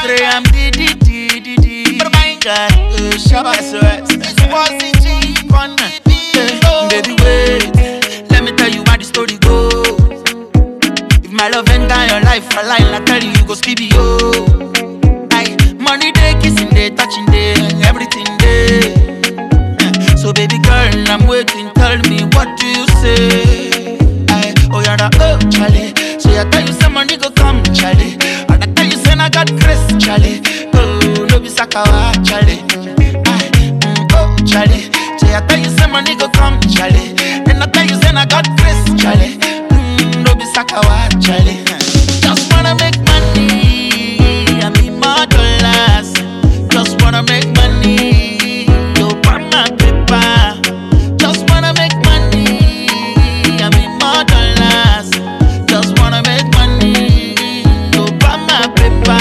pray I'm di. But my God, Shabba Sweat. It's positive on baby, wait. Let me tell you how the story goes. If my love enter your life, I lie, I tell you go skip yo. Money day, kissing day, touching day, everything day. So baby girl, I'm waiting. Tell me what do you say? Oh you're the Charlie. So I tell you some money go come, Charlie. And I tell you say I got Chris, Charlie. Oh no be Sakawa, Charlie. Oh Charlie. So I tell you some money go come, Charlie. Then I tell you say I got Chris, Charlie. No be Sakawa, Charlie. Just wanna make money. I mean more dollars. Just wanna make money. You burn my paper. Just wanna make money. I mean more dollars. Just wanna make money. You burn my paper.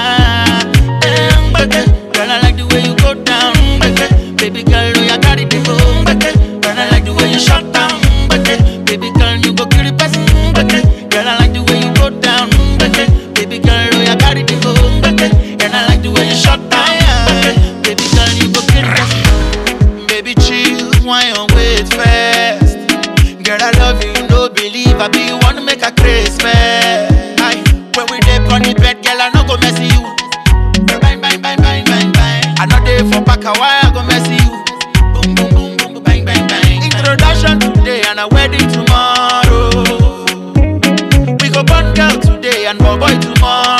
Girl, I like the way you go down. Baby girl, you got it. Girl, I like the way you shut down. Baby girl, you go kill the person. Girl, I like the way you go down. Baby girl, you got it. And I like the way you shut down. Baby girl, you go kill the person. Baby chill, why you wait fast? Girl, I love you, no believe I be you wanna make a craze fast. When we dey on the bed, girl, I no go mess you. Bang, bang, bang, bang, bang, bang. I know they for pack a wire, I go mess you. Boom, boom, boom, boom, bang, bang, bang. Introduction today and a wedding tomorrow. We go burn girl today and boy tomorrow.